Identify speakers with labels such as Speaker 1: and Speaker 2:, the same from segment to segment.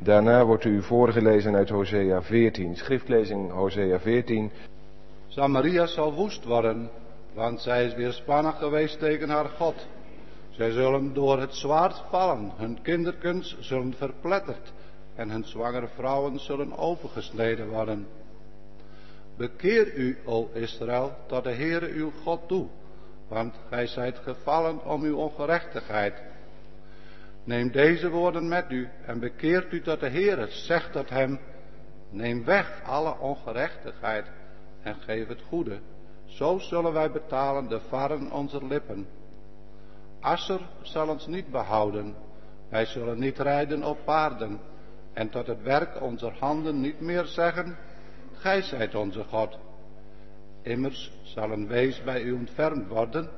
Speaker 1: Daarna wordt u voorgelezen uit Hosea 14. Schriftlezing Hosea 14.
Speaker 2: Samaria zal woest worden, want zij is weerspannig geweest tegen haar God. Zij zullen door het zwaard vallen, hun kinderkens zullen verpletterd en hun zwangere vrouwen zullen opengesneden worden. Bekeer u, o Israël, tot de Heere uw God toe, want gij zijt gevallen om uw ongerechtigheid. Neem deze woorden met u en bekeert u tot de Heere, zeg tot hem, neem weg alle ongerechtigheid en geef het goede, zo zullen wij betalen de varren onze lippen. Asser zal ons niet behouden, wij zullen niet rijden op paarden, en tot het werk onze handen niet meer zeggen, gij zijt onze God. Immers zal een wees bij u ontfermd worden.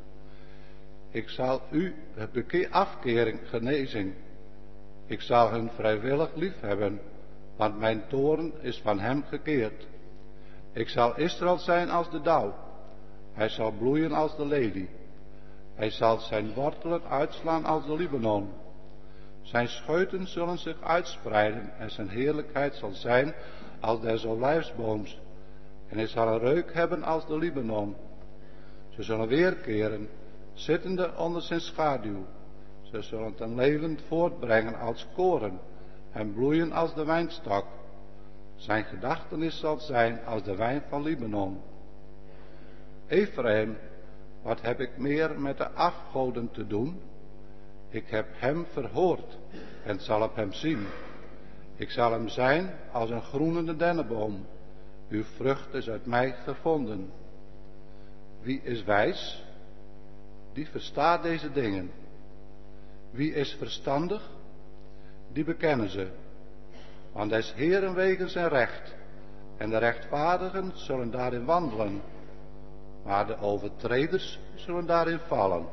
Speaker 2: Ik zal u afkering genezing. Ik zal hun vrijwillig lief hebben, want mijn toorn is van hem gekeerd. Ik zal Israël zijn als de dauw. Hij zal bloeien als de lelie. Hij zal zijn wortelen uitslaan als de Libanon. Zijn scheuten zullen zich uitspreiden en zijn heerlijkheid zal zijn als des olijfsbooms. En hij zal een reuk hebben als de Libanon. Ze zullen weerkeren, zittende onder zijn schaduw. Ze zullen ten levend voortbrengen als koren en bloeien als de wijnstok. Zijn gedachtenis zal zijn als de wijn van Libanon. Ephraim, wat heb ik meer met de afgoden te doen? Ik heb hem verhoord en zal op hem zien. Ik zal hem zijn als een groenende dennenboom. Uw vrucht is uit mij gevonden. Wie is wijs? Die verstaat deze dingen. Wie is verstandig? Die bekennen ze. Want des Heeren wegen zijn recht, en de rechtvaardigen zullen daarin wandelen, maar de overtreders zullen daarin vallen.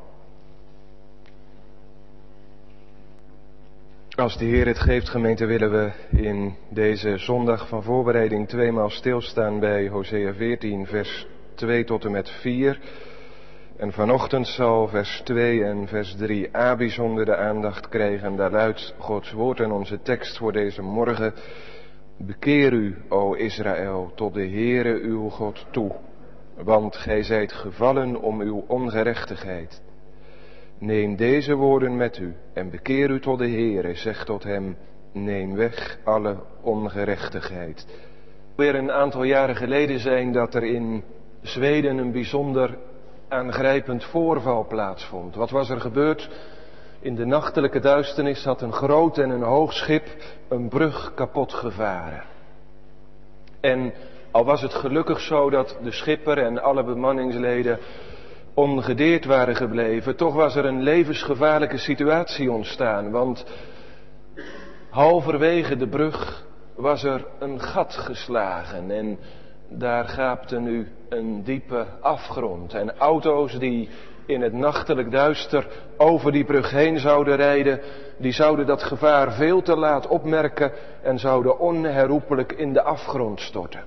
Speaker 1: Als de Heer het geeft, gemeente, willen we in deze zondag van voorbereiding tweemaal stilstaan bij Hosea 14, vers 2 tot en met 4. En vanochtend zal vers 2 en vers 3a bijzonder de aandacht krijgen. Daar luidt Gods woord en onze tekst voor deze morgen. Bekeer u, o Israël, tot de Heere uw God toe, want gij zijt gevallen om uw ongerechtigheid. Neem deze woorden met u en bekeer u tot de Heere, zeg tot hem, neem weg alle ongerechtigheid. Weer een aantal jaren geleden zijn dat er in Zweden een bijzonder aangrijpend voorval plaatsvond. Wat was er gebeurd? In de nachtelijke duisternis had een groot en een hoog schip een brug kapot gevaren. En al was het gelukkig zo dat de schipper en alle bemanningsleden ongedeerd waren gebleven, toch was er een levensgevaarlijke situatie ontstaan, want halverwege de brug was er een gat geslagen en daar gaapte nu een diepe afgrond. En auto's die in het nachtelijk duister over die brug heen zouden rijden, die zouden dat gevaar veel te laat opmerken en zouden onherroepelijk in de afgrond storten.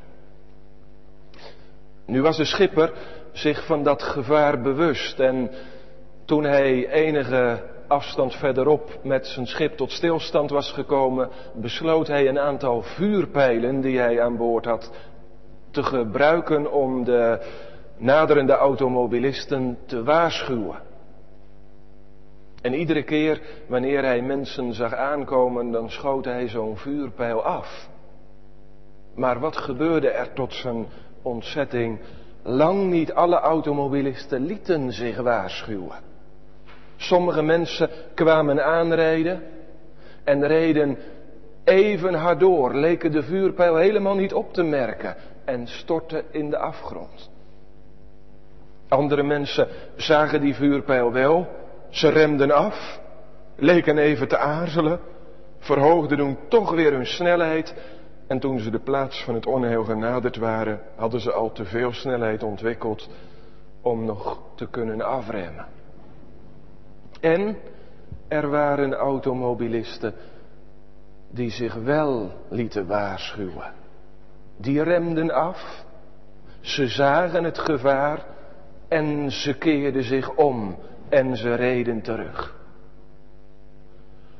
Speaker 1: Nu was de schipper zich van dat gevaar bewust en toen hij enige afstand verderop met zijn schip tot stilstand was gekomen, besloot hij een aantal vuurpijlen die hij aan boord had te gebruiken om de naderende automobilisten te waarschuwen. En iedere keer wanneer hij mensen zag aankomen, dan schoot hij zo'n vuurpijl af. Maar wat gebeurde er tot zijn ontzetting? Lang niet alle automobilisten lieten zich waarschuwen. Sommige mensen kwamen aanrijden en reden even hard door, leken de vuurpijl helemaal niet op te merken en stortten in de afgrond. Andere mensen zagen die vuurpijl wel, ze remden af, leken even te aarzelen, verhoogden toen toch weer hun snelheid en toen ze de plaats van het onheil genaderd waren, hadden ze al te veel snelheid ontwikkeld om nog te kunnen afremmen. En er waren automobilisten die zich wel lieten waarschuwen. Die remden af, ze zagen het gevaar en ze keerden zich om en ze reden terug.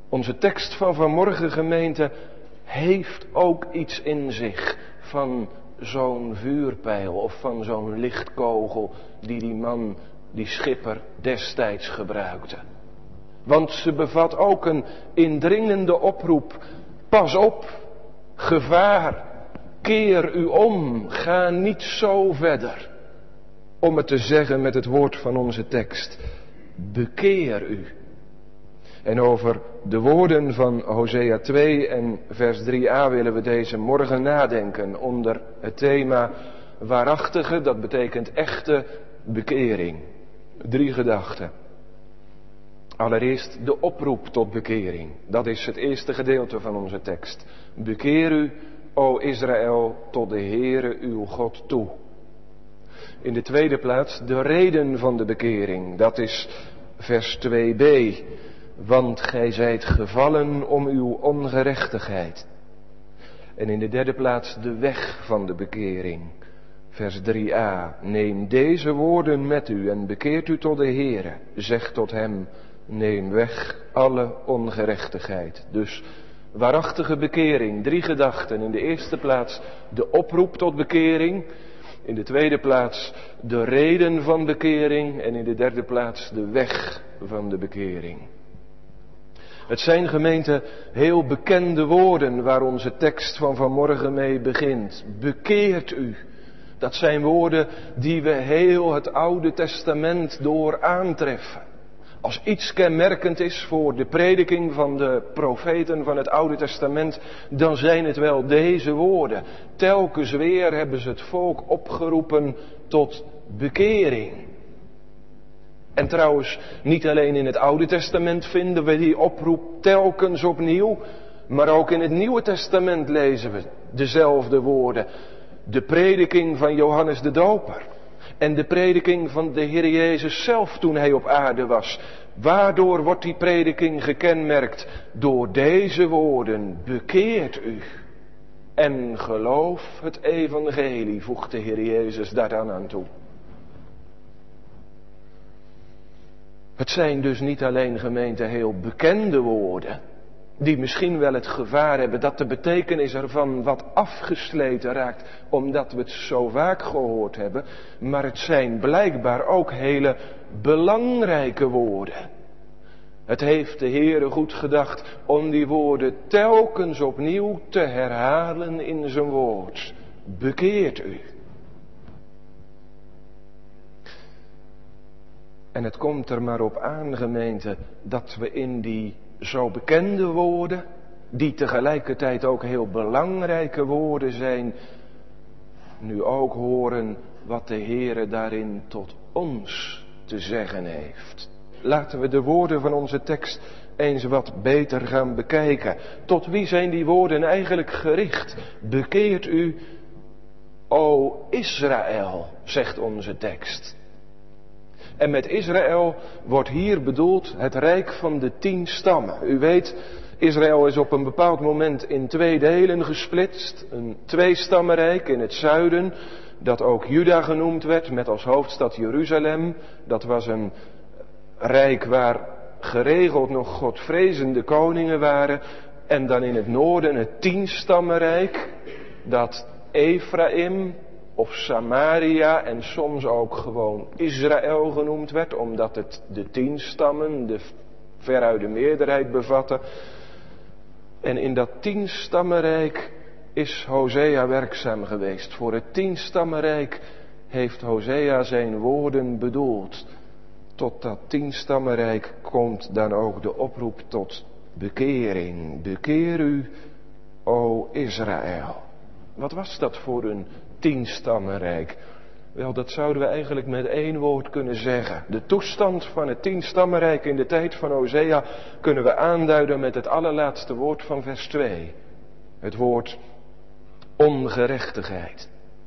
Speaker 1: Onze tekst van vanmorgen, gemeente, heeft ook iets in zich van zo'n vuurpijl of van zo'n lichtkogel die man, die schipper destijds gebruikte. Want ze bevat ook een indringende oproep. Pas op, gevaar, keer u om, ga niet zo verder. Om het te zeggen met het woord van onze tekst, bekeer u. En over de woorden van Hosea 2 en vers 3a willen we deze morgen nadenken onder het thema waarachtige, dat betekent echte bekering. 3 gedachten. Allereerst de oproep tot bekering. Dat is het eerste gedeelte van onze tekst. Bekeer u, o Israël, tot de Heere uw God toe. In de tweede plaats de reden van de bekering. Dat is vers 2b. Want gij zijt gevallen om uw ongerechtigheid. En in de derde plaats de weg van de bekering. Vers 3a. Neem deze woorden met u en bekeert u tot de Heere. Zeg tot hem, neem weg alle ongerechtigheid. Dus waarachtige bekering, 3 gedachten. In de eerste plaats de oproep tot bekering. In de tweede plaats de reden van bekering. En in de derde plaats de weg van de bekering. Het zijn, gemeente, heel bekende woorden waar onze tekst van vanmorgen mee begint. Bekeert u. Dat zijn woorden die we heel het Oude Testament door aantreffen. Als iets kenmerkend is voor de prediking van de profeten van het Oude Testament, dan zijn het wel deze woorden. Telkens weer hebben ze het volk opgeroepen tot bekering. En trouwens, niet alleen in het Oude Testament vinden we die oproep telkens opnieuw, maar ook in het Nieuwe Testament lezen we dezelfde woorden. De prediking van Johannes de Doper en de prediking van de Heer Jezus zelf toen hij op aarde was. Waardoor wordt die prediking gekenmerkt? Door deze woorden, bekeert u en geloof het evangelie, voegt de Heer Jezus daaraan aan toe. Het zijn dus niet alleen, gemeente, heel bekende woorden, die misschien wel het gevaar hebben dat de betekenis ervan wat afgesleten raakt, omdat we het zo vaak gehoord hebben, maar het zijn blijkbaar ook hele belangrijke woorden. Het heeft de Heere goed gedacht om die woorden telkens opnieuw te herhalen in zijn woord. Bekeert u. En het komt er maar op aan, gemeente, dat we in die zo bekende woorden, die tegelijkertijd ook heel belangrijke woorden zijn, nu ook horen wat de Heere daarin tot ons te zeggen heeft. Laten we de woorden van onze tekst eens wat beter gaan bekijken. Tot wie zijn die woorden eigenlijk gericht? Bekeert u, o Israël, zegt onze tekst. En met Israël wordt hier bedoeld het rijk van de 10 stammen. U weet, Israël is op een bepaald moment in 2 delen gesplitst. Een 2-stammenrijk in het zuiden, dat ook Juda genoemd werd, met als hoofdstad Jeruzalem. Dat was een rijk waar geregeld nog godvrezende koningen waren. En dan in het noorden het 10-stammenrijk, dat Ephraim of Samaria en soms ook gewoon Israël genoemd werd, omdat het de 10 stammen, de veruit de meerderheid bevatte. En in dat 10-stammenrijk is Hosea werkzaam geweest. Voor het 10-stammenrijk heeft Hosea zijn woorden bedoeld. Tot dat 10-stammenrijk komt dan ook de oproep tot bekering. Bekeer u, o Israël. Wat was dat voor een 10-stammenrijk? Wel, dat zouden we eigenlijk met 1 woord kunnen zeggen. De toestand van het 10-stammenrijk in de tijd van Hosea kunnen we aanduiden met het allerlaatste woord van vers 2. Het woord ongerechtigheid.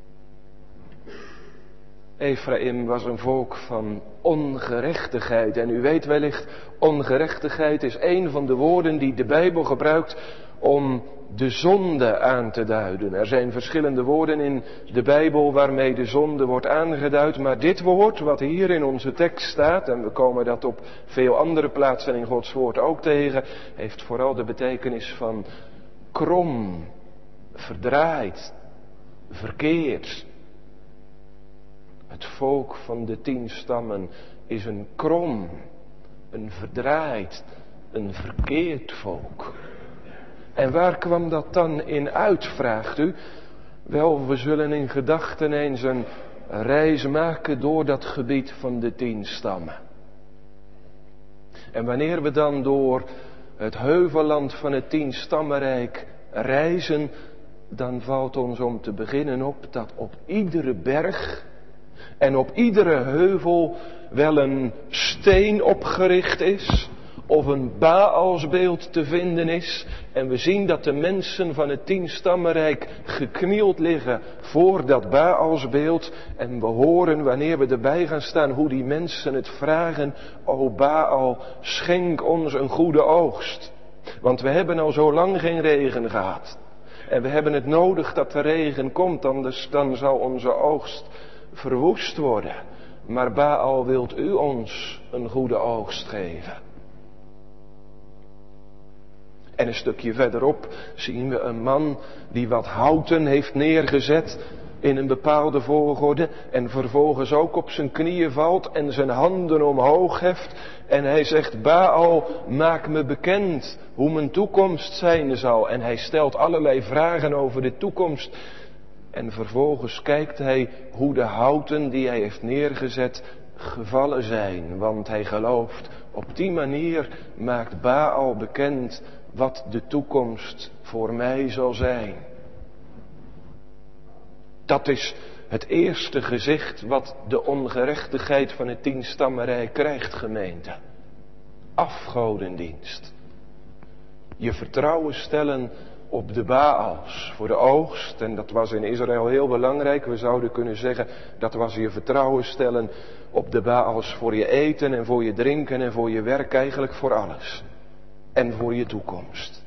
Speaker 1: Ephraim was een volk van ongerechtigheid. En u weet wellicht, ongerechtigheid is een van de woorden die de Bijbel gebruikt om de zonde aan te duiden. Er zijn verschillende woorden in de Bijbel waarmee de zonde wordt aangeduid, maar dit woord wat hier in onze tekst staat, en we komen dat op veel andere plaatsen in Gods woord ook tegen, heeft vooral de betekenis van krom, verdraaid, verkeerd. Het volk van de 10 stammen is een krom, een verdraaid, een verkeerd volk. En waar kwam dat dan in uit, vraagt u? Wel, we zullen in gedachten eens een reis maken door dat gebied van de 10 stammen. En wanneer we dan door het heuvelland van het 10 stammenrijk reizen, dan valt ons om te beginnen op dat op iedere berg en op iedere heuvel wel een steen opgericht is, of een Baalsbeeld te vinden is. En we zien dat de mensen van het 10 stammenrijk geknield liggen voor dat Baalsbeeld. En we horen, wanneer we erbij gaan staan, hoe die mensen het vragen: O Baal, schenk ons een goede oogst. Want we hebben al zo lang geen regen gehad. En we hebben het nodig dat de regen komt, anders dan zal onze oogst verwoest worden. Maar Baal, wilt u ons een goede oogst geven? En een stukje verderop zien we een man die wat houten heeft neergezet in een bepaalde volgorde en vervolgens ook op zijn knieën valt en zijn handen omhoog heft en hij zegt: Baal, maak me bekend hoe mijn toekomst zijn zal. En hij stelt allerlei vragen over de toekomst en vervolgens kijkt hij hoe de houten die hij heeft neergezet gevallen zijn, want hij gelooft: op die manier maakt Baal bekend wat de toekomst voor mij zal zijn. Dat is het eerste gezicht wat de ongerechtigheid van het 10 stammenrijk krijgt, gemeente. Afgodendienst. Je vertrouwen stellen op de Baals voor de oogst. En dat was in Israël heel belangrijk. We zouden kunnen zeggen, dat was je vertrouwen stellen op de Baals voor je eten en voor je drinken en voor je werk, eigenlijk voor alles. En voor je toekomst.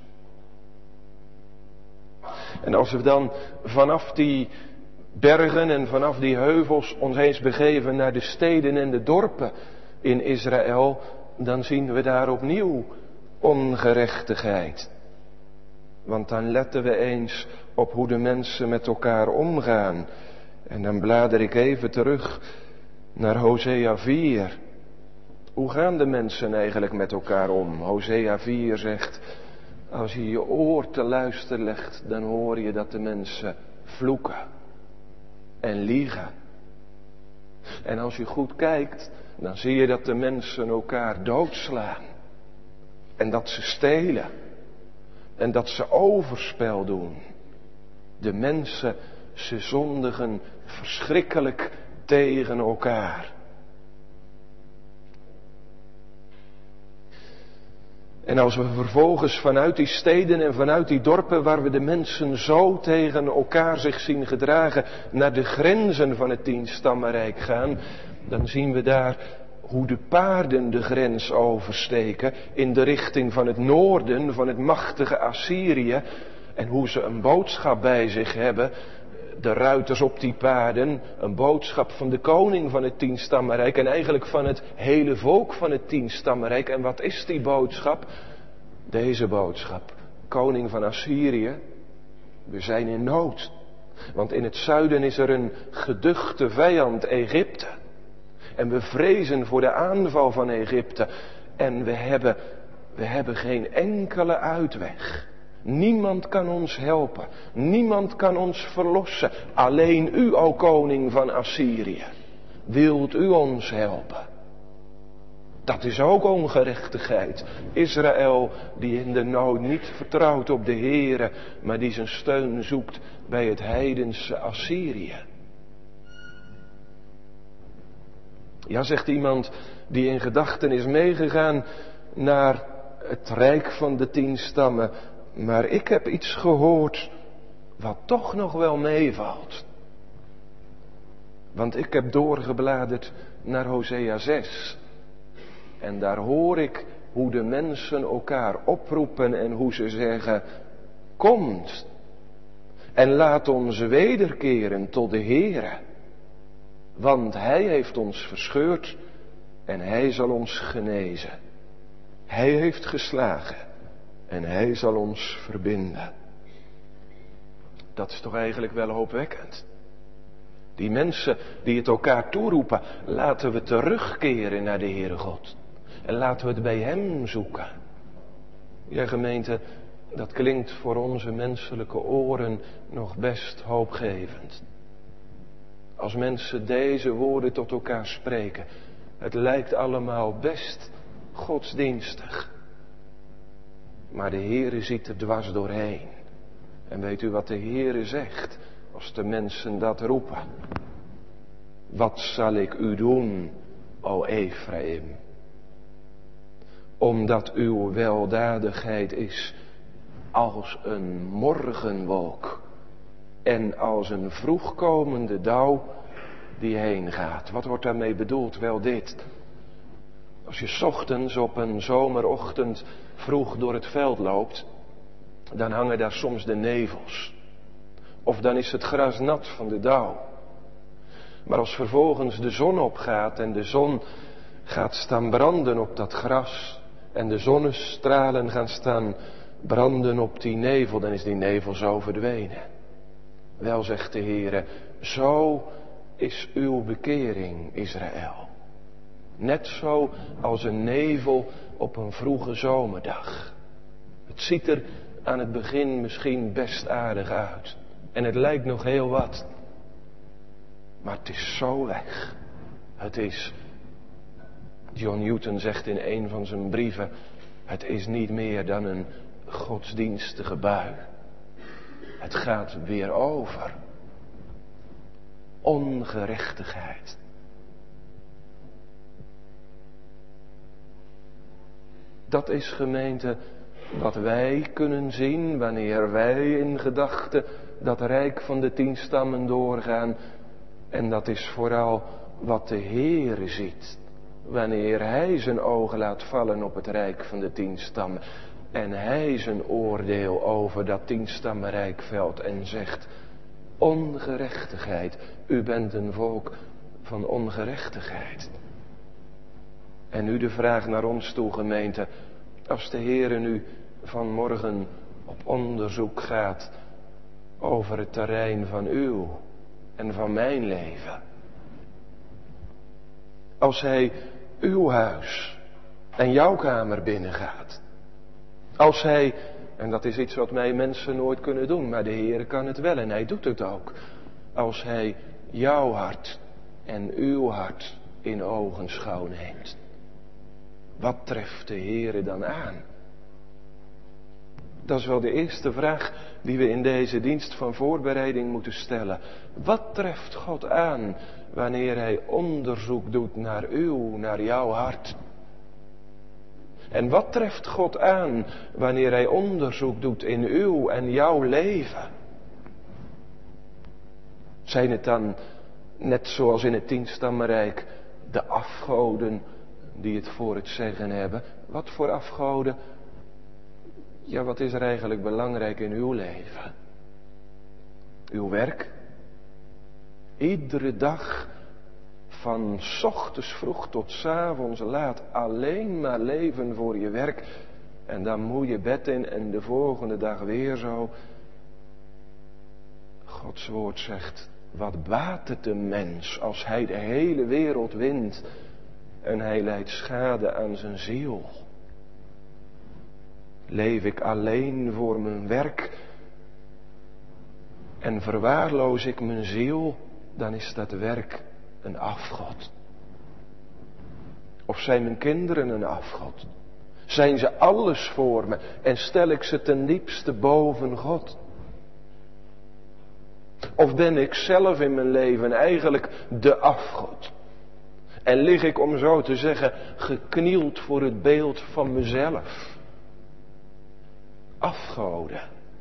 Speaker 1: En als we dan vanaf die bergen en vanaf die heuvels ons eens begeven naar de steden en de dorpen in Israël, dan zien we daar opnieuw ongerechtigheid. Want dan letten we eens op hoe de mensen met elkaar omgaan. En dan blader ik even terug naar Hosea 4. Hoe gaan de mensen eigenlijk met elkaar om? Hosea 4 zegt: als je je oor te luisteren legt, dan hoor je dat de mensen vloeken en liegen. En als je goed kijkt, dan zie je dat de mensen elkaar doodslaan. En dat ze stelen. En dat ze overspel doen. De mensen, ze zondigen verschrikkelijk tegen elkaar. En als we vervolgens vanuit die steden en vanuit die dorpen waar we de mensen zo tegen elkaar zich zien gedragen, naar de grenzen van het 10 stammenrijk gaan, dan zien we daar hoe de paarden de grens oversteken in de richting van het noorden, van het machtige Assyrië, en hoe ze een boodschap bij zich hebben, de ruiters op die paarden, een boodschap van de koning van het 10 stammenrijk en eigenlijk van het hele volk van het 10 stammenrijk. En wat is die boodschap? Deze boodschap: koning van Assyrië, we zijn in nood. Want in het zuiden is er een geduchte vijand, Egypte. En we vrezen voor de aanval van Egypte. En we hebben geen enkele uitweg. Niemand kan ons helpen. Niemand kan ons verlossen. Alleen u, o koning van Assyrië, wilt u ons helpen. Dat is ook ongerechtigheid. Israël die in de nood niet vertrouwt op de Heere, maar die zijn steun zoekt bij het heidense Assyrië. Ja, zegt iemand die in gedachten is meegegaan naar het rijk van de 10 stammen. Maar ik heb iets gehoord wat toch nog wel meevalt. Want ik heb doorgebladerd naar Hosea 6. En daar hoor ik hoe de mensen elkaar oproepen en hoe ze zeggen: komt en laat ons wederkeren tot de Heere. Want Hij heeft ons verscheurd en Hij zal ons genezen. Hij heeft geslagen en Hij zal ons verbinden. Dat is toch eigenlijk wel hoopwekkend. Die mensen die het elkaar toeroepen, laten we terugkeren naar de Heere God. En laten we het bij Hem zoeken. Ja, gemeente, dat klinkt voor onze menselijke oren nog best hoopgevend. Als mensen deze woorden tot elkaar spreken, het lijkt allemaal best godsdienstig. Maar de Heere ziet er dwars doorheen. En weet u wat de Heere zegt als de mensen dat roepen? Wat zal ik u doen, o Ephraim? Omdat uw weldadigheid is als een morgenwolk en als een vroegkomende dauw die heen gaat. Wat wordt daarmee bedoeld? Wel dit. Als je 's ochtends op een zomerochtend vroeg door het veld loopt, dan hangen daar soms de nevels. Of dan is het gras nat van de dauw. Maar als vervolgens de zon opgaat en de zon gaat staan branden op dat gras en de zonnestralen gaan staan branden op die nevel, dan is die nevel zo verdwenen. Wel, zegt de Heere, zo is uw bekering, Israël. Net zo als een nevel op een vroege zomerdag. Het ziet er aan het begin misschien best aardig uit. En het lijkt nog heel wat. Maar het is zo weg. Het is, John Newton zegt in een van zijn brieven, het is niet meer dan een godsdienstige bui. Het gaat weer over. Ongerechtigheid. Dat is, gemeente, wat wij kunnen zien wanneer wij in gedachten dat rijk van de 10 stammen doorgaan. En dat is vooral wat de Heere ziet wanneer Hij zijn ogen laat vallen op het rijk van de 10 stammen. En Hij zijn oordeel over dat 10-stammenrijk velt en zegt, ongerechtigheid, u bent een volk van ongerechtigheid. En nu de vraag naar ons toe, gemeente, als de Heere nu vanmorgen op onderzoek gaat over het terrein van uw en van mijn leven. Als Hij uw huis en jouw kamer binnengaat. Als Hij, en dat is iets wat wij mensen nooit kunnen doen, maar de Heere kan het wel en Hij doet het ook. Als Hij jouw hart en uw hart in ogenschouw neemt. Wat treft de Heere dan aan? Dat is wel de eerste vraag die we in deze dienst van voorbereiding moeten stellen. Wat treft God aan wanneer Hij onderzoek doet naar naar jouw hart? En wat treft God aan wanneer Hij onderzoek doet in uw en jouw leven? Zijn het dan, net zoals in het 10-stammenrijk, de afgoden die het voor het zeggen hebben? Wat voor afgoden? Ja, wat is er eigenlijk belangrijk in uw leven? Uw werk? Iedere dag van 's ochtends vroeg tot 's avonds laat alleen maar leven voor je werk. En dan moet je bed in en de volgende dag weer zo. Gods woord zegt, wat baat het een mens als hij de hele wereld wint en hij lijdt schade aan zijn ziel? Leef ik alleen voor mijn werk en verwaarloos ik mijn ziel, dan is dat werk een afgod. Of zijn mijn kinderen een afgod? Zijn ze alles voor me en stel ik ze ten diepste boven God? Of ben ik zelf in mijn leven eigenlijk de afgod? En lig ik, om zo te zeggen, geknield voor het beeld van mezelf? Afgoden.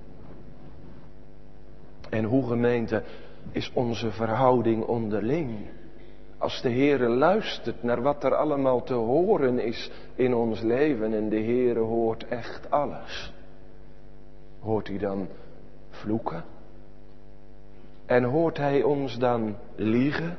Speaker 1: En hoe, gemeente, is onze verhouding onderling? Als de Heere luistert naar wat er allemaal te horen is in ons leven en de Heere hoort echt alles. Hoort hij dan vloeken? En hoort hij ons dan liegen?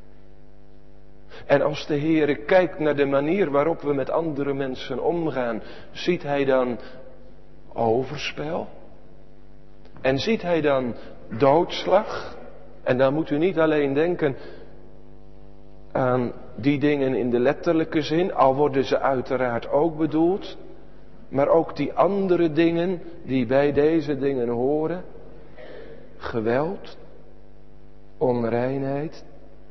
Speaker 1: En als de Heere kijkt naar de manier waarop we met andere mensen omgaan, ziet hij dan overspel? En ziet hij dan doodslag? En dan moet u niet alleen denken aan die dingen in de letterlijke zin, al worden ze uiteraard ook bedoeld, maar ook die andere dingen die bij deze dingen horen. Geweld, onreinheid.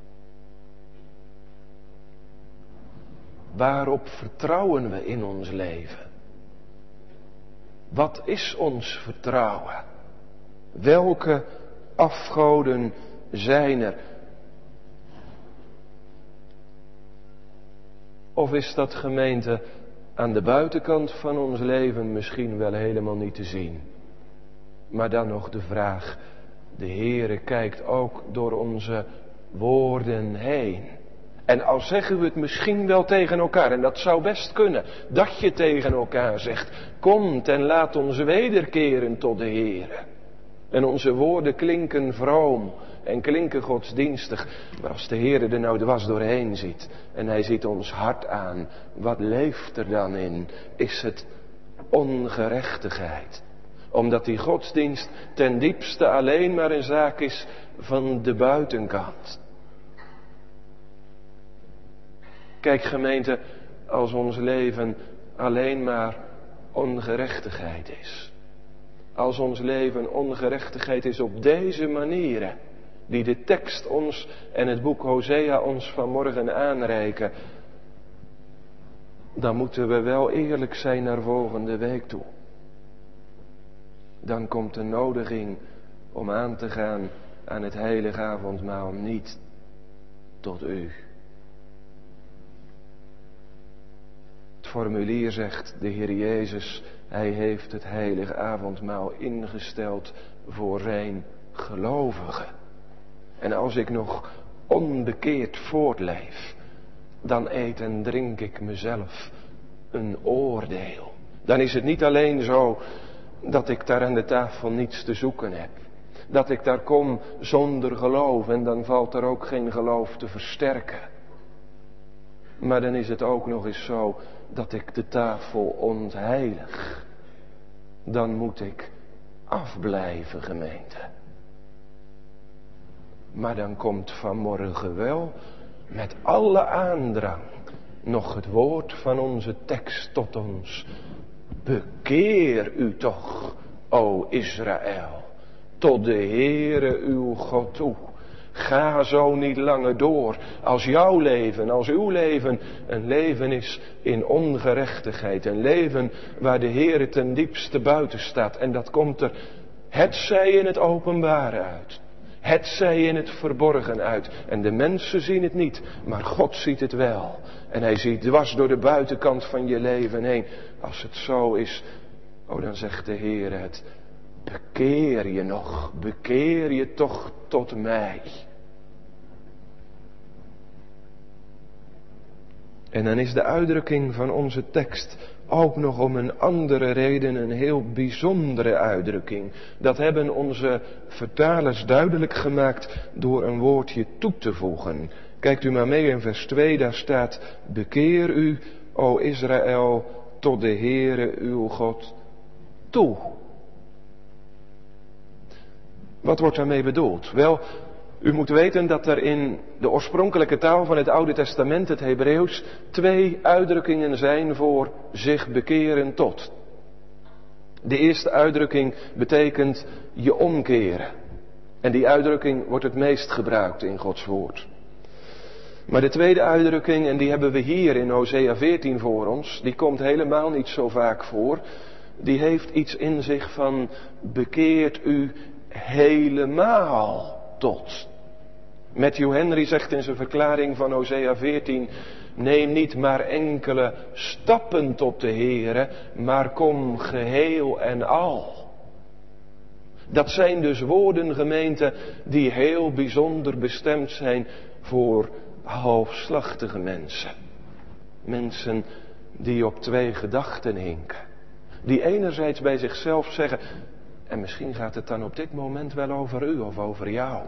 Speaker 1: Waarop vertrouwen we in ons leven? Wat is ons vertrouwen? Welke afgoden zijn er? Of is dat, gemeente, aan de buitenkant van ons leven misschien wel helemaal niet te zien? Maar dan nog de vraag, de Heere kijkt ook door onze woorden heen. En al zeggen we het misschien wel tegen elkaar, en dat zou best kunnen, dat je tegen elkaar zegt, komt en laat ons wederkeren tot de Heere. En onze woorden klinken vroom en klinken godsdienstig. Maar als de Heere er nou dwars doorheen ziet en hij ziet ons hart aan, wat leeft er dan in? Is het ongerechtigheid? Omdat die godsdienst ten diepste alleen maar een zaak is van de buitenkant. Kijk, gemeente, als ons leven alleen maar ongerechtigheid is. Als ons leven ongerechtigheid is op deze manieren, die de tekst ons en het boek Hosea ons vanmorgen aanreiken, dan moeten we wel eerlijk zijn naar volgende week toe. Dan komt de nodiging om aan te gaan aan het heilige avondmaal niet tot u. Het formulier zegt, de Heer Jezus, hij heeft het heilige avondmaal ingesteld voor zijn gelovigen. En als ik nog onbekeerd voortleef, dan eet en drink ik mezelf een oordeel. Dan is het niet alleen zo dat ik daar aan de tafel niets te zoeken heb. Dat ik daar kom zonder geloof en dan valt er ook geen geloof te versterken. Maar dan is het ook nog eens zo dat ik de tafel ontheilig. Dan moet ik afblijven, gemeente. Maar dan komt vanmorgen wel met alle aandrang nog het woord van onze tekst tot ons. Bekeer u toch, o Israël, tot de Heere uw God toe. Ga zo niet langer door als jouw leven, als uw leven een leven is in ongerechtigheid. Een leven waar de Heere ten diepste buiten staat. En dat komt er hetzij in het openbare uit. Hetzij in het verborgen uit. En de mensen zien het niet, maar God ziet het wel. En hij ziet dwars door de buitenkant van je leven heen. Als het zo is, dan zegt de Heere het. Bekeer je nog, bekeer je toch tot mij. En dan is de uitdrukking van onze tekst ook nog om een andere reden een heel bijzondere uitdrukking. Dat hebben onze vertalers duidelijk gemaakt door een woordje toe te voegen. Kijkt u maar mee in vers 2, daar staat: bekeer u, o Israël, tot de Heere uw God toe. Wat wordt daarmee bedoeld? Wel, u moet weten dat er in de oorspronkelijke taal van het Oude Testament, het Hebreeuws, 2 uitdrukkingen zijn voor zich bekeren tot. De eerste uitdrukking betekent je omkeren. En die uitdrukking wordt het meest gebruikt in Gods woord. Maar de tweede uitdrukking, en die hebben we hier in Hosea 14 voor ons, die komt helemaal niet zo vaak voor. Die heeft iets in zich van bekeert u helemaal tot. Matthew Henry zegt in zijn verklaring van Hosea 14, neem niet maar enkele stappen tot de Heere, maar kom geheel en al. Dat zijn dus woorden, gemeente, die heel bijzonder bestemd zijn voor halfslachtige mensen. Mensen die op 2 gedachten hinken. Die enerzijds bij zichzelf zeggen, En misschien gaat het dan op dit moment wel over u of over jou.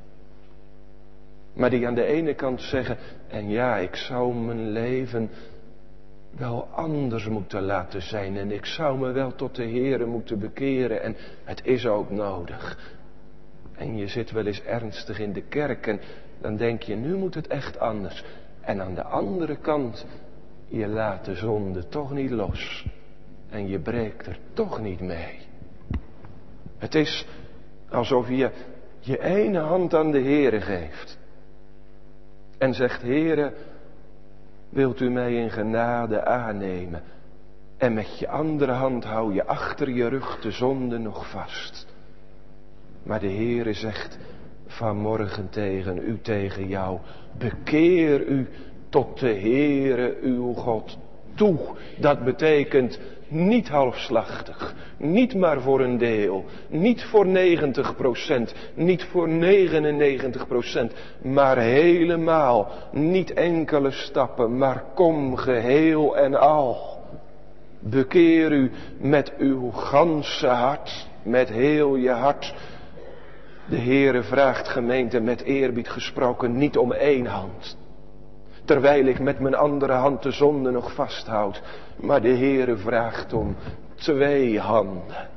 Speaker 1: Maar die aan de ene kant zeggen, en ja, ik zou mijn leven wel anders moeten laten zijn. En ik zou me wel tot de Heere moeten bekeren. En het is ook nodig. En je zit wel eens ernstig in de kerk en dan denk je, nu moet het echt anders. En aan de andere kant, je laat de zonde toch niet los. En je breekt er toch niet mee. Het is alsof je je ene hand aan de Heere geeft. En zegt, Heere, wilt u mij in genade aannemen? En met je andere hand hou je achter je rug de zonde nog vast. Maar de Heere zegt vanmorgen tegen u, tegen jou, bekeer u tot de Heere uw God toe. Dat betekent niet halfslachtig, niet maar voor een deel, niet voor 90%, niet voor 99%, maar helemaal, niet enkele stappen, maar kom geheel en al. Bekeer u met uw ganse hart, met heel je hart. De Heere vraagt, gemeente, met eerbied gesproken, niet om 1 hand. Terwijl ik met mijn andere hand de zonde nog vasthoud. Maar de Heere vraagt om 2 handen.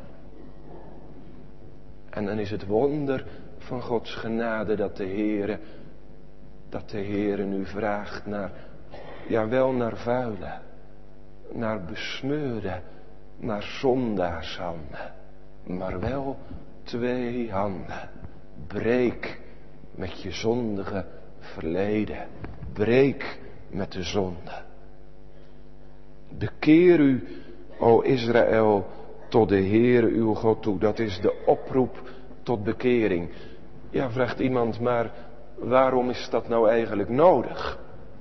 Speaker 1: En dan is het wonder van Gods genade dat de Heere nu vraagt naar, ja wel naar vuile, naar besmeurde, naar zondaarshanden. Maar wel 2 handen. Breek met je zondige verleden. Breek met de zonde. Bekeer u, o Israël, tot de Heere uw God toe. Dat is de oproep tot bekering. Ja, vraagt iemand, maar waarom is dat nou eigenlijk nodig?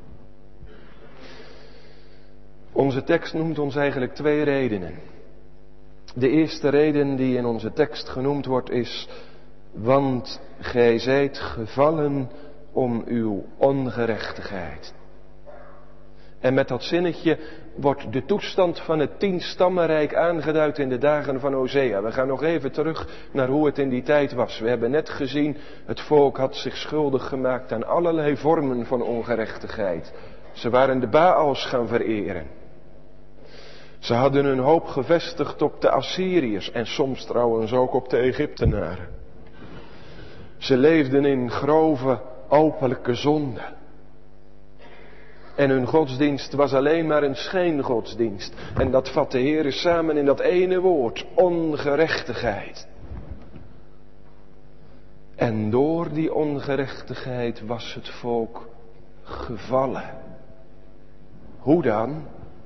Speaker 1: Onze tekst noemt ons eigenlijk 2 redenen. De eerste reden die in onze tekst genoemd wordt is, want gij zijt gevallen om uw ongerechtigheid. En met dat zinnetje wordt de toestand van het 10-stammenrijk aangeduid in de dagen van Hosea. We gaan nog even terug naar hoe het in die tijd was. We hebben net gezien, het volk had zich schuldig gemaakt aan allerlei vormen van ongerechtigheid. Ze waren de Baals gaan vereren. Ze hadden hun hoop gevestigd op de Assyriërs en soms trouwens ook op de Egyptenaren. Ze leefden in grove, openlijke zonde. En hun godsdienst was alleen maar een schijngodsdienst. En dat vat de Heere samen in dat ene woord, ongerechtigheid. En door die ongerechtigheid was het volk gevallen. Hoe dan?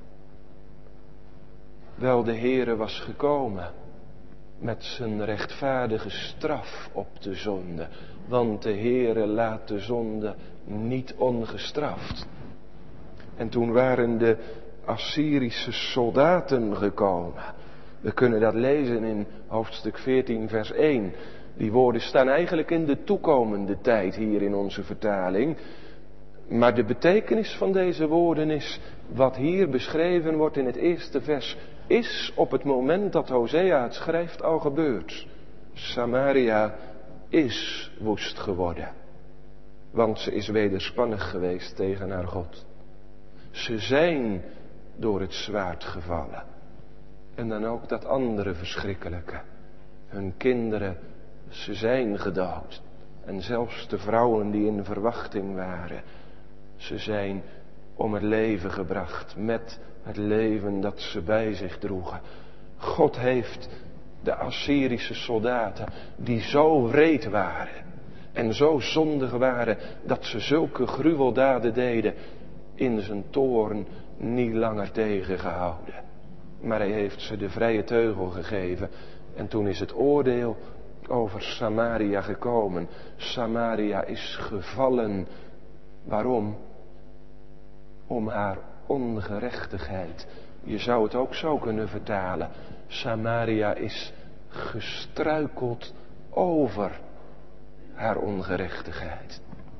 Speaker 1: Wel, de Heere was gekomen met zijn rechtvaardige straf op de zonde. Want de Heere laat de zonde niet ongestraft. En toen waren de Assyrische soldaten gekomen. We kunnen dat lezen in hoofdstuk 14 vers 1. Die woorden staan eigenlijk in de toekomende tijd hier in onze vertaling. Maar de betekenis van deze woorden is, wat hier beschreven wordt in het eerste vers, is op het moment dat Hosea het schrijft al gebeurd. Samaria is woest geworden. Want ze is wederspannig geweest tegen haar God. Ze zijn door het zwaard gevallen. En dan ook dat andere verschrikkelijke. Hun kinderen, ze zijn gedood. En zelfs de vrouwen die in verwachting waren, ze zijn om het leven gebracht met het leven dat ze bij zich droegen. God heeft de Assyrische soldaten, die zo wreed waren en zo zondig waren, dat ze zulke gruweldaden deden, in zijn toorn niet langer tegengehouden. Maar hij heeft ze de vrije teugel gegeven. En toen is het oordeel over Samaria gekomen. Samaria is gevallen. Waarom? Om haar ongerechtigheid. Je zou het ook zo kunnen vertalen. Samaria is gestruikeld over haar ongerechtigheid.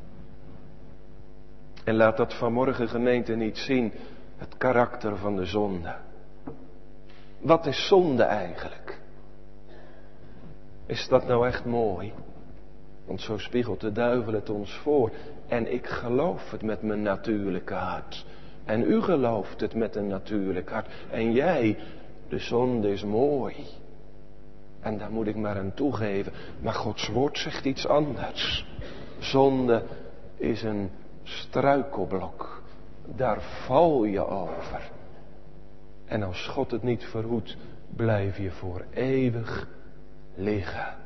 Speaker 1: En laat dat vanmorgen, gemeente, niet zien, het karakter van de zonde. Wat is zonde eigenlijk? Is dat nou echt mooi? Want zo spiegelt de duivel het ons voor. En ik geloof het met mijn natuurlijke hart. En u gelooft het met een natuurlijk hart. En jij, de zonde is mooi. En daar moet ik maar aan toegeven. Maar Gods woord zegt iets anders. Zonde is een struikelblok. Daar val je over. En als God het niet verhoedt, blijf je voor eeuwig liggen.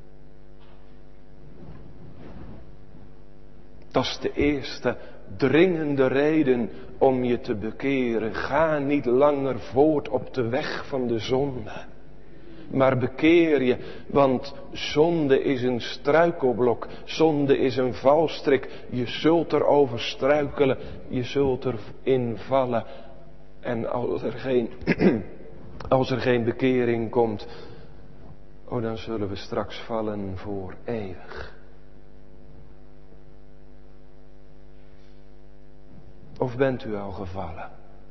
Speaker 1: Dat is de eerste dringende reden om je te bekeren. Ga niet langer voort op de weg van de zonde. Maar bekeer je, want zonde is een struikelblok. Zonde is een valstrik. Je zult erover struikelen. Je zult erin vallen. En als er geen bekering komt, dan zullen we straks vallen voor eeuwig. Of bent u al gevallen?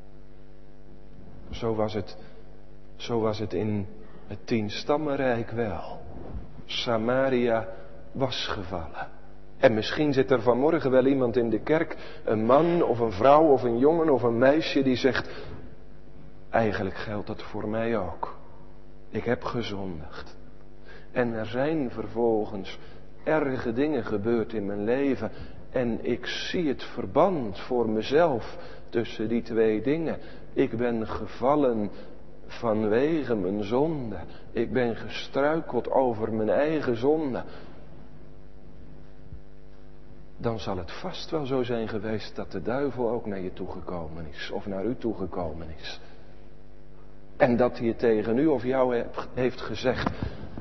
Speaker 1: Zo was het in het 10-stammenrijk wel. Samaria was gevallen. En misschien zit er vanmorgen wel iemand in de kerk, een man of een vrouw of een jongen of een meisje die zegt, eigenlijk geldt dat voor mij ook. Ik heb gezondigd. En er zijn vervolgens erge dingen gebeurd in mijn leven. En ik zie het verband voor mezelf tussen die twee dingen. Ik ben gevallen vanwege mijn zonde. Ik ben gestruikeld over mijn eigen zonde. Dan zal het vast wel zo zijn geweest dat de duivel ook naar je toegekomen is. Of naar u toegekomen is. En dat hij het tegen u of jou heeft gezegd.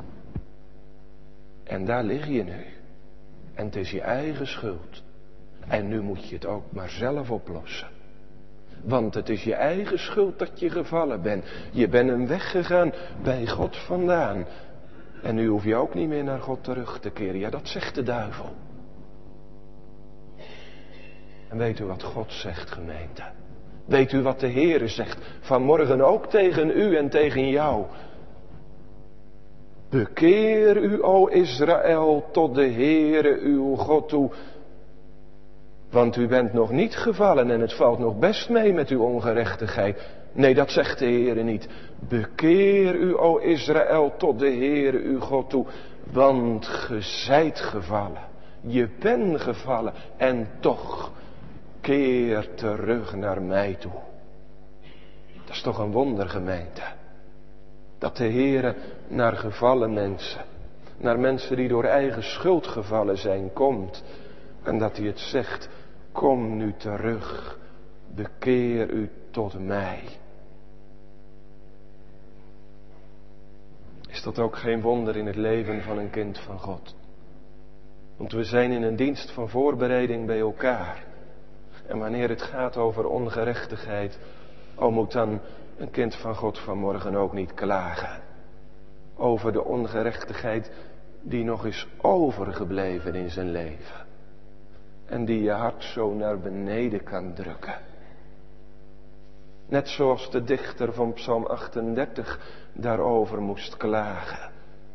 Speaker 1: En daar lig je nu. En het is je eigen schuld. En nu moet je het ook maar zelf oplossen. Want het is je eigen schuld dat je gevallen bent. Je bent een weg gegaan bij God vandaan. En nu hoef je ook niet meer naar God terug te keren. Ja, dat zegt de duivel. En weet u wat God zegt, gemeente? Weet u wat de Heere zegt vanmorgen ook tegen u en tegen jou? Bekeer u, o Israël, tot de Heere uw God toe. Want u bent nog niet gevallen en het valt nog best mee met uw ongerechtigheid. Nee, dat zegt de Heere niet. Bekeer u, o Israël, tot de Heere uw God toe. Want ge zijt gevallen. Je bent gevallen en toch keer terug naar mij toe. Dat is toch een wonder, gemeente. Dat de Heere naar gevallen mensen, naar mensen die door eigen schuld gevallen zijn, komt. En dat hij het zegt, kom nu terug, bekeer u tot mij. Is dat ook geen wonder in het leven van een kind van God? Want we zijn in een dienst van voorbereiding bij elkaar. En wanneer het gaat over ongerechtigheid, moet dan een kind van God vanmorgen ook niet klagen. Over de ongerechtigheid die nog is overgebleven in zijn leven. En die je hart zo naar beneden kan drukken. Net zoals de dichter van Psalm 38 daarover moest klagen.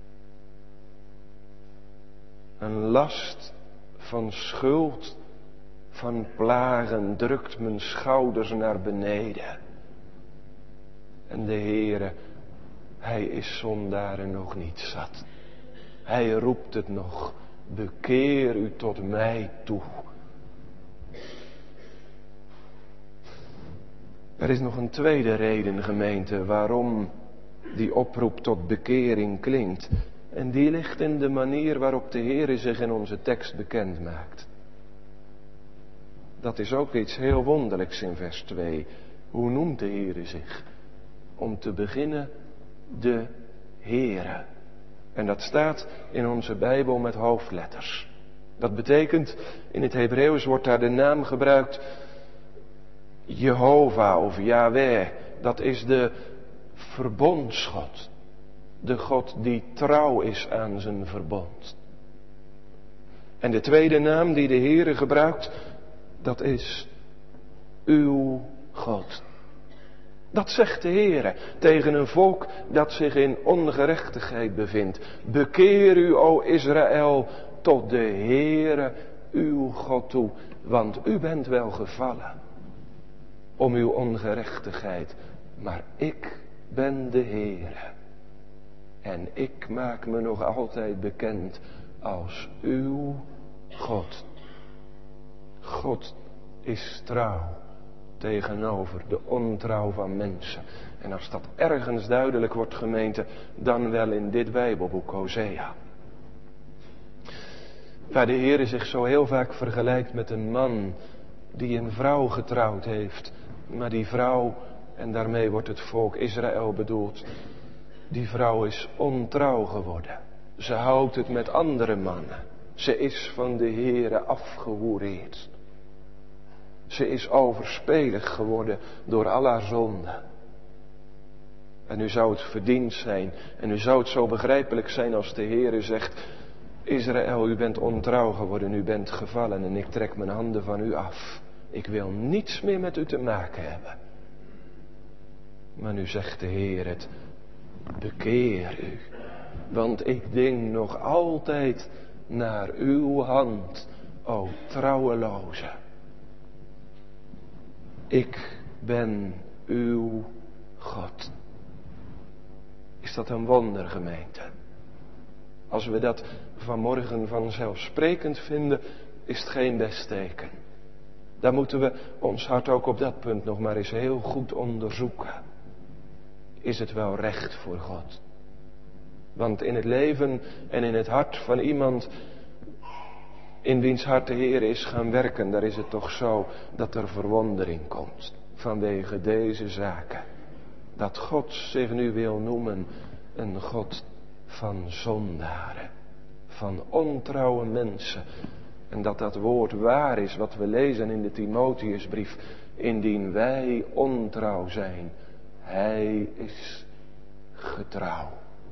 Speaker 1: Een last van schuld, van plagen drukt mijn schouders naar beneden. En de Heere, Hij is zondaren nog niet zat. Hij roept het nog, bekeer u tot mij toe. Er is nog een tweede reden, gemeente, waarom die oproep tot bekering klinkt. En die ligt in de manier waarop de Heere zich in onze tekst bekend maakt. Dat is ook iets heel wonderlijks in vers 2. Hoe noemt de Heere zich? Om te beginnen de Heere. En dat staat in onze Bijbel met hoofdletters. Dat betekent, in het Hebreeuws wordt daar de naam gebruikt Jehovah of Yahweh. Dat is de verbondsgod. De God die trouw is aan zijn verbond. En de tweede naam die de Heere gebruikt, dat is uw God. Dat zegt de Heere tegen een volk dat zich in ongerechtigheid bevindt. Bekeer u, o Israël, tot de Heere uw God toe, want u bent wel gevallen om uw ongerechtigheid, maar ik ben de Heere. En ik maak me nog altijd bekend als uw God. God is trouw tegenover de ontrouw van mensen. En als dat ergens duidelijk wordt, gemeente, dan wel in dit Bijbelboek Hosea. Waar de Heere zich zo heel vaak vergelijkt met een man die een vrouw getrouwd heeft. Maar die vrouw, en daarmee wordt het volk Israël bedoeld, die vrouw is ontrouw geworden. Ze houdt het met andere mannen. Ze is van de Heere afgehoereerd. Ze is overspelig geworden door al haar zonden. En nu zou het verdiend zijn. En nu zou het zo begrijpelijk zijn als de Heere zegt: Israël, u bent ontrouw geworden, u bent gevallen en ik trek mijn handen van u af. Ik wil niets meer met u te maken hebben. Maar nu zegt de Heer het: bekeer u, want ik ding nog altijd naar uw hand, o trouweloze. Ik ben uw God. Is dat een wonder, gemeente? Als we dat vanmorgen vanzelfsprekend vinden, is het geen best teken. Dan moeten we ons hart ook op dat punt nog maar eens heel goed onderzoeken. Is het wel recht voor God? Want in het leven en in het hart van iemand in wiens hart de Heer is gaan werken, daar is het toch zo dat er verwondering komt vanwege deze zaken. Dat God zich nu wil noemen een God van zondaren, van ontrouwe mensen. En dat dat woord waar is wat we lezen in de Timotheusbrief. Indien wij ontrouw zijn, hij is getrouw.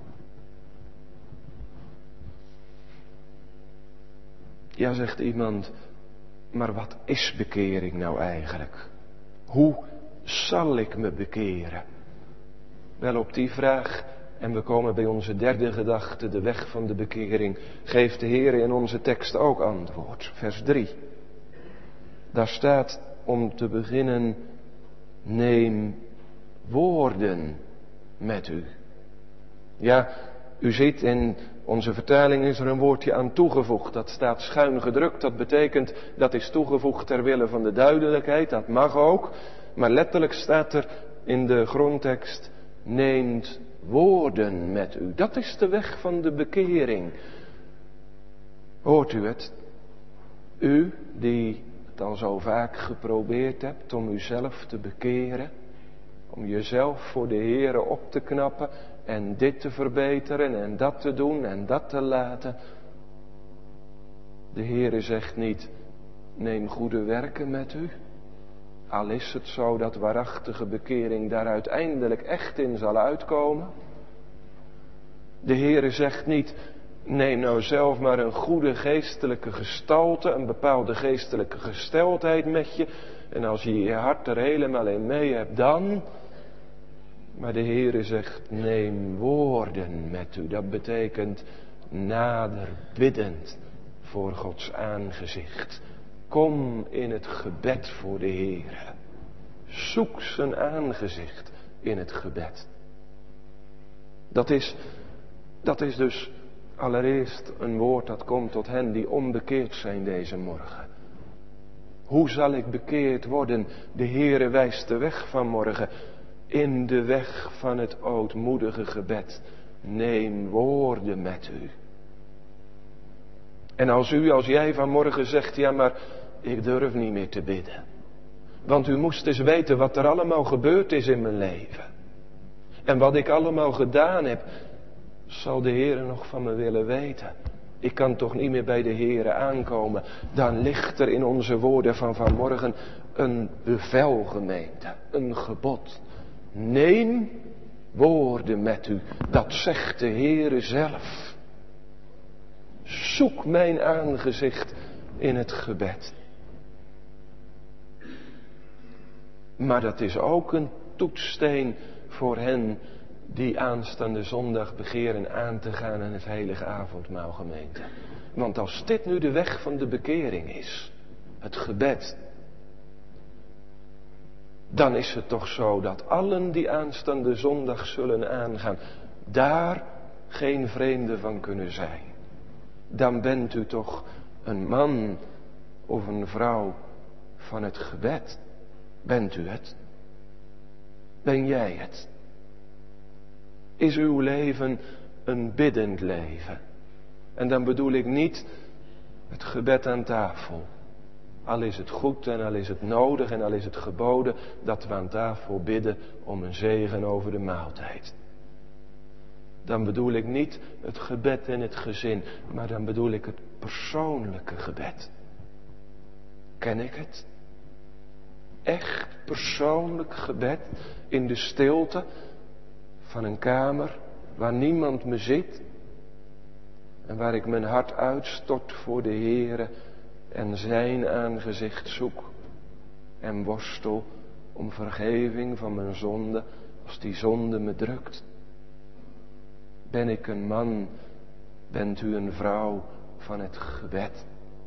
Speaker 1: Ja, zegt iemand, maar wat is bekering nou eigenlijk? Hoe zal ik me bekeren? Wel, op die vraag, en we komen bij onze derde gedachte, de weg van de bekering, geeft de Heer in onze tekst ook antwoord. Vers 3. Daar staat om te beginnen: neem woorden met u. Ja, u ziet in onze vertaling is er een woordje aan toegevoegd. Dat staat schuin gedrukt. Dat betekent dat is toegevoegd ter wille van de duidelijkheid. Dat mag ook. Maar letterlijk staat er in de grondtekst: neemt woorden met u. Dat is de weg van de bekering. Hoort u het? U die het al zo vaak geprobeerd hebt om uzelf te bekeren. Om jezelf voor de Heere op te knappen. En dit te verbeteren en dat te doen en dat te laten. De Heere zegt niet: neem goede werken met u. Al is het zo dat waarachtige bekering daar uiteindelijk echt in zal uitkomen. De Heere zegt niet: neem nou zelf maar een goede geestelijke gestalte, een bepaalde geestelijke gesteldheid met je. En als je je hart er helemaal in mee hebt, dan. Maar de Heere zegt: neem woorden met u. Dat betekent nader biddend voor Gods aangezicht. Kom in het gebed voor de Heere. Zoek zijn aangezicht in het gebed. Dat is dus allereerst een woord dat komt tot hen die onbekeerd zijn deze morgen. Hoe zal ik bekeerd worden? De Heere wijst de weg vanmorgen. In de weg van het ootmoedige gebed. Neem woorden met u. En als jij vanmorgen zegt: ja, maar ik durf niet meer te bidden. Want u moest eens weten wat er allemaal gebeurd is in mijn leven. En wat ik allemaal gedaan heb. Zal de Heere nog van me willen weten? Ik kan toch niet meer bij de Heere aankomen. Dan ligt er in onze woorden van vanmorgen een bevel, gemeente. Een gebod. Neem woorden met u. Dat zegt de Heere zelf. Zoek mijn aangezicht in het gebed. Maar dat is ook een toetssteen voor hen die aanstaande zondag begeren aan te gaan aan het heilige avondmaal, gemeente. Want als dit nu de weg van de bekering is, het gebed, dan is het toch zo dat allen die aanstaande zondag zullen aangaan, daar geen vreemde van kunnen zijn. Dan bent u toch een man of een vrouw van het gebed. Bent u het? Ben jij het? Is uw leven een biddend leven? En dan bedoel ik niet het gebed aan tafel. Al is het goed en al is het nodig en al is het geboden dat we aan tafel bidden om een zegen over de maaltijd. Dan bedoel ik niet het gebed in het gezin, maar dan bedoel ik het persoonlijke gebed. Ken ik het? Echt persoonlijk gebed in de stilte van een kamer waar niemand me ziet en waar ik mijn hart uitstort voor de Heere en zijn aangezicht zoek en worstel om vergeving van mijn zonde als die zonde me drukt. Ben ik een man, bent u een vrouw van het gebed?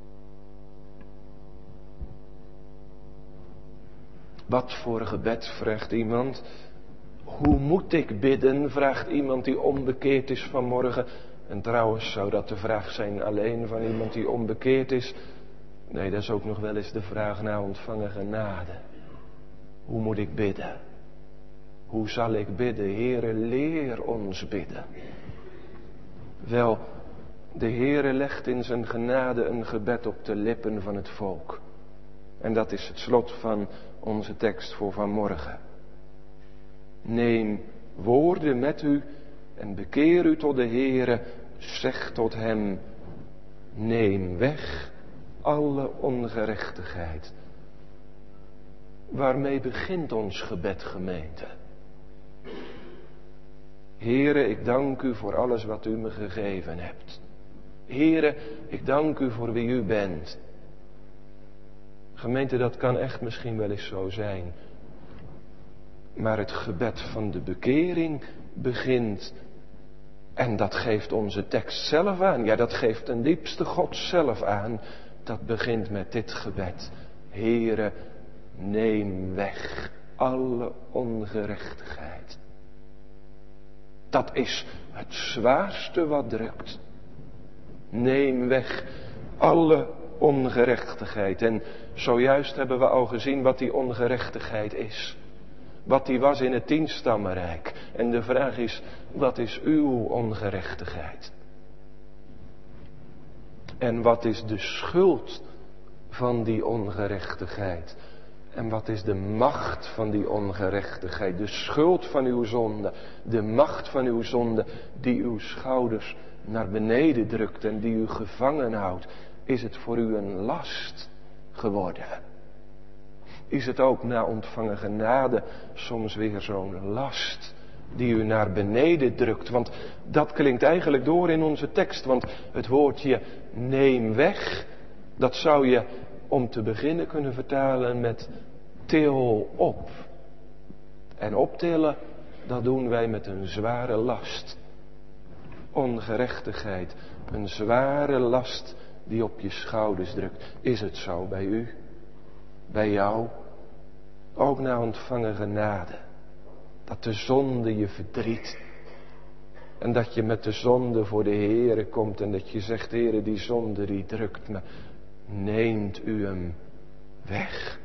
Speaker 1: Wat voor gebed, vraagt iemand. Hoe moet ik bidden, vraagt iemand die onbekeerd is vanmorgen. En trouwens zou dat de vraag zijn alleen van iemand die onbekeerd is. Nee, dat is ook nog wel eens de vraag naar ontvangen genade. Hoe moet ik bidden? Hoe zal ik bidden? Heere, leer ons bidden. Wel, de Heere legt in zijn genade een gebed op de lippen van het volk. En dat is het slot van onze tekst voor vanmorgen. Neem woorden met u en bekeer u tot de Heere. Zeg tot hem, neem weg alle ongerechtigheid. Waarmee begint ons gebed, gemeente? Heere, ik dank u voor alles wat u me gegeven hebt. Heere, ik dank u voor wie u bent. Gemeente, dat kan echt misschien wel eens zo zijn. Maar het gebed van de bekering begint, en dat geeft onze tekst zelf aan. Ja, dat geeft ten diepste God zelf aan. Dat begint met dit gebed. Heere, neem weg alle ongerechtigheid. Dat is het zwaarste wat drukt. Neem weg alle ongerechtigheid. En zojuist hebben we al gezien wat die ongerechtigheid is. Wat die was in het 10-stammenrijk. En de vraag is, wat is uw ongerechtigheid? En wat is de schuld van die ongerechtigheid? En wat is de macht van die ongerechtigheid? De schuld van uw zonde, de macht van uw zonde die uw schouders naar beneden drukt en die u gevangen houdt. Is het voor u een last geworden? Is het ook na ontvangen genade soms weer zo'n last die u naar beneden drukt? Want dat klinkt eigenlijk door in onze tekst. Want het woordje neem weg, dat zou je om te beginnen kunnen vertalen met til op. En optillen, dat doen wij met een zware last. Ongerechtigheid, een zware last die op je schouders drukt. Is het zo bij u? Bij jou? Ook na ontvangen genade. Dat de zonde je verdriet. En dat je met de zonde voor de Heere komt. En dat je zegt, Heere, die zonde die drukt me. Neemt u hem weg.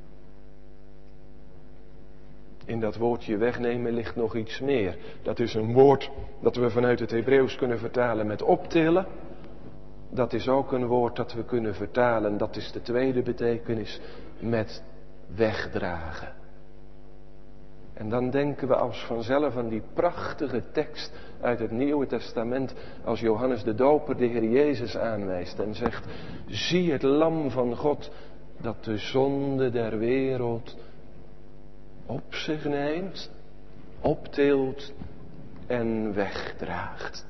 Speaker 1: In dat woordje wegnemen ligt nog iets meer. Dat is een woord dat we vanuit het Hebreeuws kunnen vertalen met optillen. Dat is ook een woord dat we kunnen vertalen, dat is de tweede betekenis, met wegdragen. En dan denken we als vanzelf aan die prachtige tekst uit het Nieuwe Testament, als Johannes de Doper de Heer Jezus aanwijst en zegt, zie het lam van God dat de zonde der wereld op zich neemt, optilt en wegdraagt.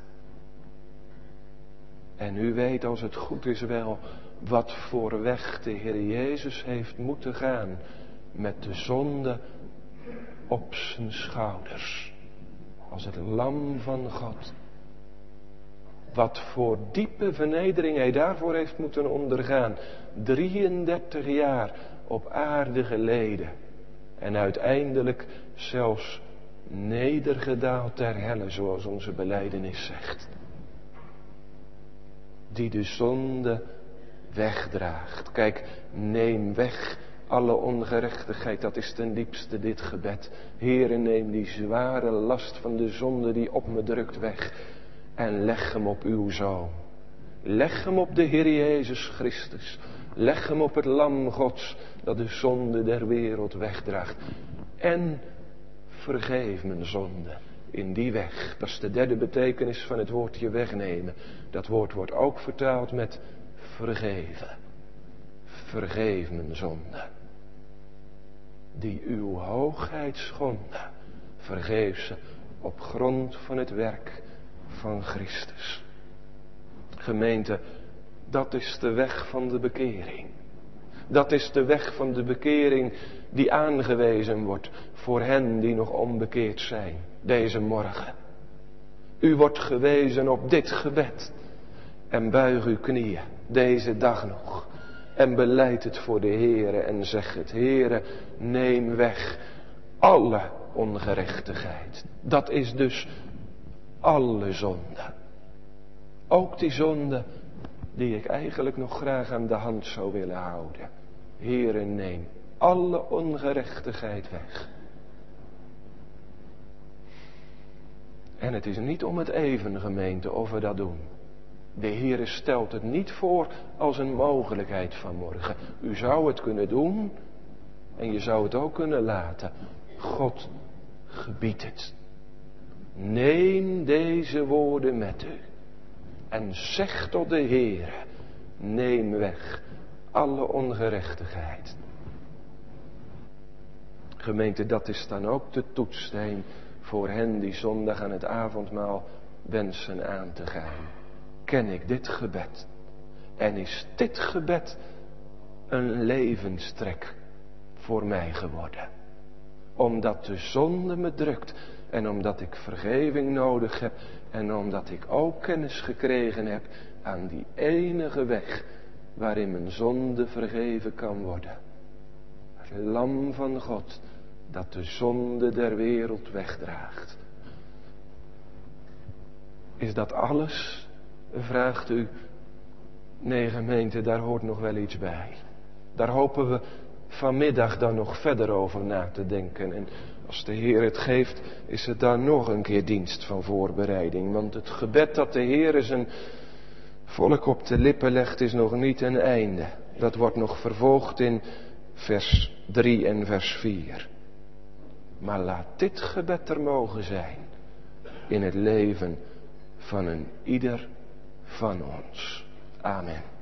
Speaker 1: En u weet als het goed is wel wat voor weg de Heer Jezus heeft moeten gaan met de zonde op zijn schouders. Als het lam van God. Wat voor diepe vernedering hij daarvoor heeft moeten ondergaan. 33 jaar op aarde geleden. En uiteindelijk zelfs nedergedaald ter helle, zoals onze belijdenis zegt. Die de zonde wegdraagt. Kijk, neem weg alle ongerechtigheid. Dat is ten diepste dit gebed. Heere, neem die zware last van de zonde die op me drukt weg. En leg hem op uw Zoon. Leg hem op de Heer Jezus Christus. Leg hem op het lam Gods dat de zonde der wereld wegdraagt. En vergeef mijn zonde in die weg. Dat is de derde betekenis van het woordje wegnemen. Dat woord wordt ook vertaald met vergeven. Vergeef mijn zonde. Die uw hoogheid schonden. Vergeef ze op grond van het werk van Christus. Gemeente, dat is de weg van de bekering. Dat is de weg van de bekering die aangewezen wordt voor hen die nog onbekeerd zijn deze morgen. U wordt gewezen op dit gebed en buig uw knieën deze dag nog en belijd het voor de Heere en zeg het: Heere, neem weg alle ongerechtigheid. Dat is dus alle zonde. Ook die zonde die ik eigenlijk nog graag aan de hand zou willen houden. Heere, neem alle ongerechtigheid weg. En het is niet om het even, gemeente, of we dat doen. De Heere stelt het niet voor als een mogelijkheid van morgen. U zou het kunnen doen en je zou het ook kunnen laten. God gebiedt het. Neem deze woorden met u en zeg tot de Heere: neem weg alle ongerechtigheid. Gemeente, dat is dan ook de toetssteen voor hen die zondag aan het avondmaal wensen aan te gaan. Ken ik dit gebed? En is dit gebed een levenstrek voor mij geworden? Omdat de zonde me drukt en omdat ik vergeving nodig heb en omdat ik ook kennis gekregen heb aan die enige weg waarin mijn zonde vergeven kan worden. Het lam van God dat de zonde der wereld wegdraagt. Is dat alles? Vraagt u. Nee, gemeente, daar hoort nog wel iets bij. Daar hopen we vanmiddag dan nog verder over na te denken. En als de Heer het geeft, is het daar nog een keer dienst van voorbereiding. Want het gebed dat de Heer zijn volk op de lippen legt, is nog niet een einde. Dat wordt nog vervolgd in vers 3 en vers 4. Maar laat dit gebed er mogen zijn in het leven van een ieder van ons. Amen.